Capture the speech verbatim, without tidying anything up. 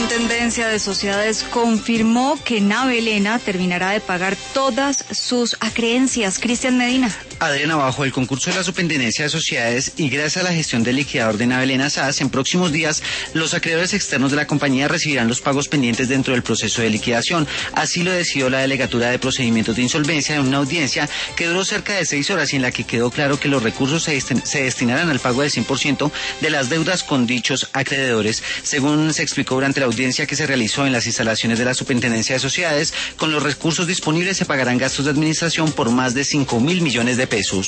Superintendencia de Sociedades confirmó que Navelena terminará de pagar todas sus acreencias. Cristian Medina. Adriana, bajo el concurso de la Superintendencia de Sociedades y gracias a la gestión del liquidador de Navelena S A S, en próximos días los acreedores externos de la compañía recibirán los pagos pendientes dentro del proceso de liquidación. Así lo decidió la Delegatura de Procedimientos de Insolvencia en una audiencia que duró cerca de seis horas y en la que quedó claro que los recursos se, destin- se destinarán al pago del cien por ciento de las deudas con dichos acreedores. Según se explicó durante la audiencia que se realizó en las instalaciones de la Superintendencia de Sociedades, con los recursos disponibles se pagarán gastos de administración por más de cinco mil millones de pesos.